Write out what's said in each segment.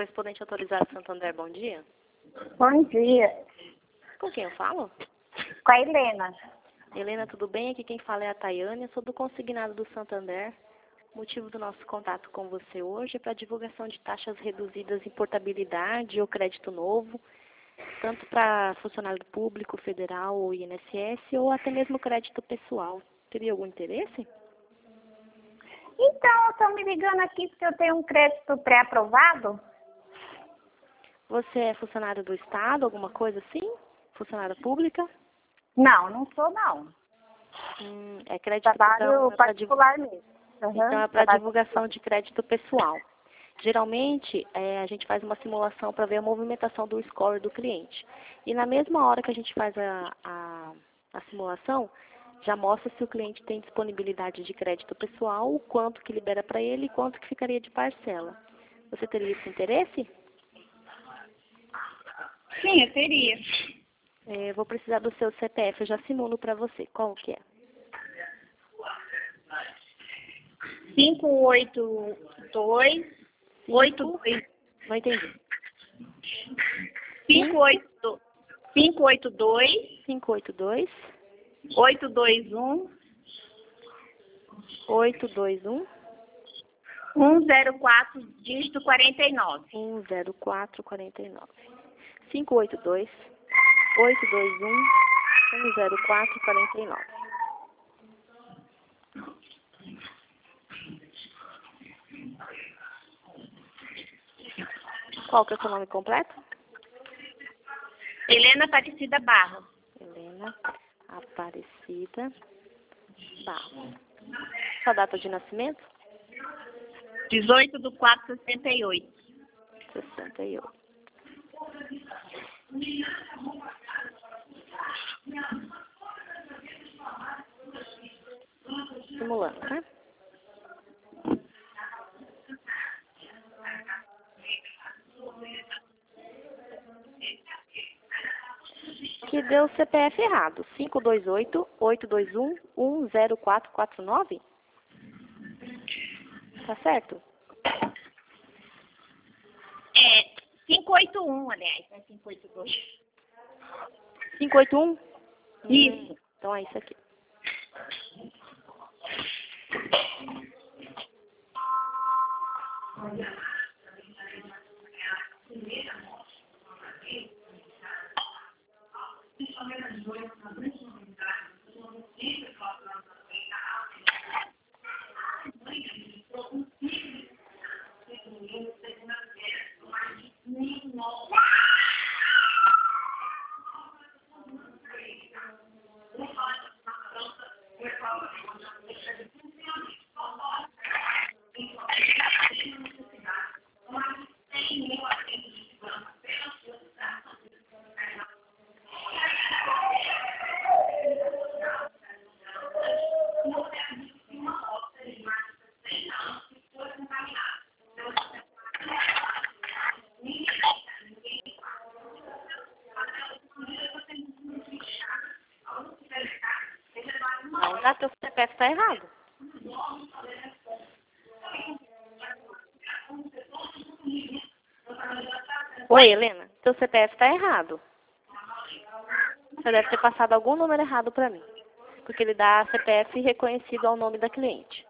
correspondente autorizado Santander, bom dia. Bom dia. Com quem eu falo? Com a Helena. Helena, tudo bem? Aqui quem fala é a Tayane, eu sou do consignado do Santander. O motivo do nosso contato com você hoje é para divulgação de taxas reduzidas em portabilidade ou crédito novo, tanto para funcionário público, federal ou INSS, ou até mesmo crédito pessoal. Teria algum interesse? Então, eu estou me ligando aqui porque eu tenho um crédito pré-aprovado. Você é funcionário do Estado, alguma coisa assim? Funcionária pública? Não, não sou não. É crédito Trabalho então, particular mesmo. então é para divulgação de crédito pessoal. Geralmente, a gente faz uma simulação para ver a movimentação do score do cliente. E na mesma hora que a gente faz a simulação, já mostra se o cliente tem disponibilidade de crédito pessoal, o quanto que libera para ele e quanto que ficaria de parcela. Você teria esse interesse? Sim, eu teria. Vou precisar do seu CPF, eu já simulo para você. Qual que é? 582 82 Não entendi. 582 582 821 821 104 dígito 49. 10449. 582 821 10449. Qual que é o seu nome completo? Helena Aparecida Barros. Helena Aparecida Barros. Sua data de nascimento? 18/4/68. 68. Simulando, tá? Que deu o CPF errado. 528-821-10449? Tá certo? 581, aliás, não é 582. 581? Isso. Então é isso aqui. Não, já teu CPF tá errado. Oi, Helena. Teu CPF tá errado. Você deve ter passado algum número errado para mim. Porque ele dá CPF reconhecido ao nome da cliente.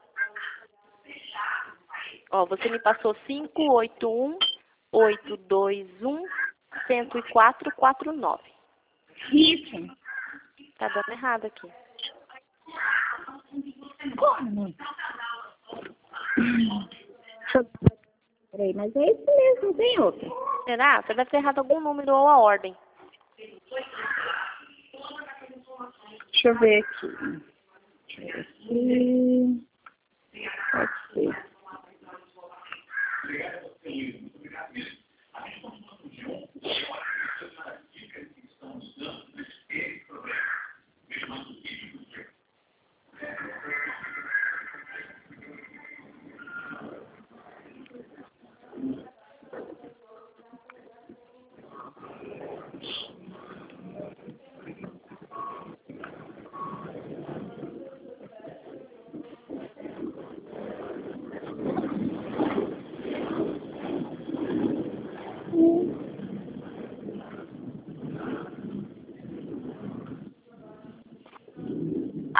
Ó, você me passou 581-821-10449. Isso. Tá dando errado aqui. Como? Peraí, mas é isso mesmo, não tem outro. Será? Você deve ter errado algum número ou a ordem. Deixa eu ver aqui. Pode ser.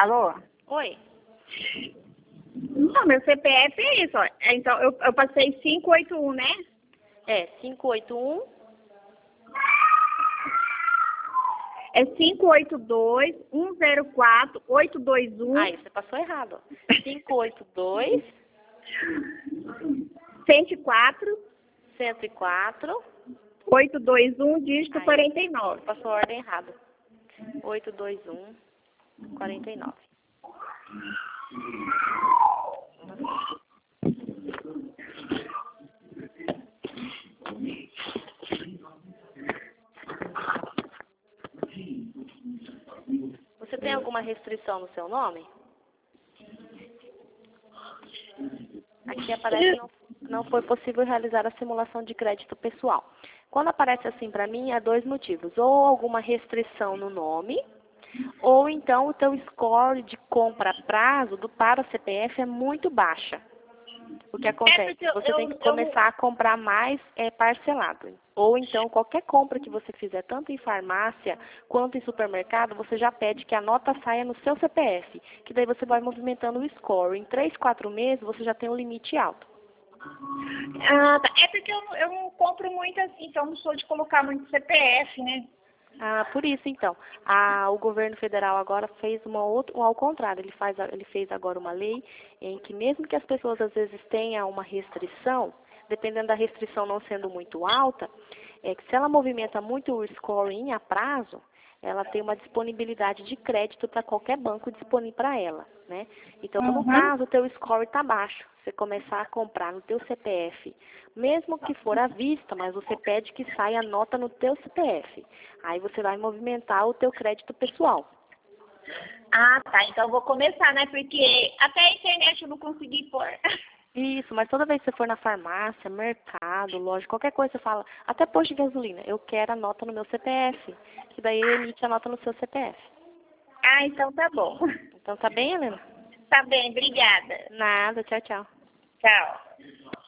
Alô? Oi. Não, meu CPF é isso, ó. Então, eu passei 581, né? É, 581. É 582-104-821. Aí, você passou errado. 582 104 104. 821, dígito Aí, 49. passou a ordem errada. 821 49. Você tem alguma restrição no seu nome? Aqui aparece não foi possível realizar a simulação de crédito pessoal. Quando aparece assim para mim, há dois motivos. Ou alguma restrição no nome, ou então o teu score de compra a prazo para o CPF é muito baixa. O que acontece? Você tem que começar a comprar mais parcelado. Ou então, qualquer compra que você fizer, tanto em farmácia quanto em supermercado, você já pede que a nota saia no seu CPF. Que daí você vai movimentando o score. Em 3, 4 meses, você já tem um limite alto. Ah, tá. É porque eu não compro muito assim, então eu não sou de colocar muito CPF, né? Ah, por isso, então. O governo federal agora fez ao contrário. Ele fez agora uma lei em que mesmo que as pessoas às vezes tenham uma restrição, dependendo da restrição não sendo muito alta, que se ela movimenta muito o scoring a prazo, ela tem uma disponibilidade de crédito para qualquer banco disponível para ela, né? Então, no caso, o teu score está baixo. Você começar a comprar no teu CPF, mesmo que for à vista, mas você pede que saia a nota no teu CPF. Aí você vai movimentar o teu crédito pessoal. Ah, tá. Então eu vou começar, né? Porque até a internet eu não consegui pôr. Isso, mas toda vez que você for na farmácia, mercado, loja, qualquer coisa, você fala, até posto de gasolina, eu quero a nota no meu CPF, que daí emite a nota no seu CPF. Ah, então tá bom. Então tá bem, Helena? Tá bem, obrigada. Nada, tchau, tchau. Tchau.